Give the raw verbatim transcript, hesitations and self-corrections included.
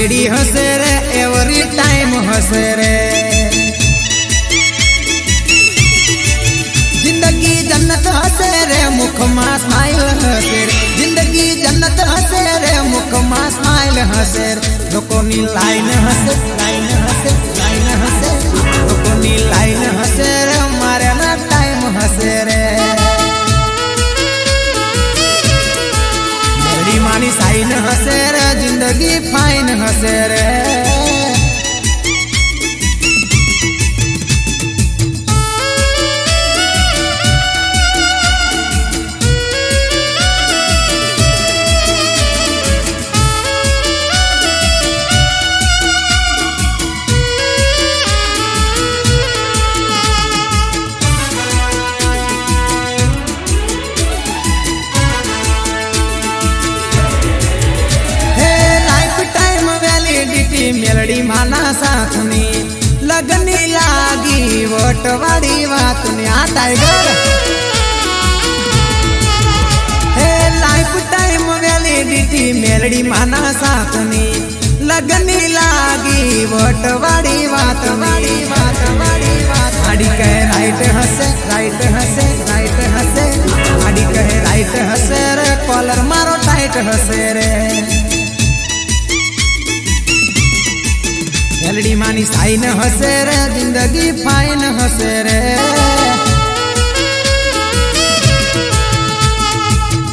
Melody हसे रे every time हसे रे। जिंदगी जन्नत हसे रे मुख मा स्माइल हसे रे। जिंदगी जन्नत हसे रे मुख मा स्माइल हसे रे। लोकोनी लाइन हसे लाइन हसे लाइन हसे लोकोनी लाइन हसे रे मारे ना टाइम हसे रे। मेरी मानी साइन हसे रे जिंदगी फाइन हसे रे। मेलडी माना साथनी लगनी लागी वोटवाड़ी वातनी आ टाइगर हे लाइफ टाइम वैलिडिटी मेलडी माना साथनी लगनी लागी वोटवाड़ी वातनी वातवाड़ी वात आड़ी कहे राइट हसे राइट हसे राइट हसे आड़ी कहे राइट हसे रे कॉलर मारो टाइट हसे रे। मेलडी मानी साइन हसे रे जिंदगी फाइन हसे रे।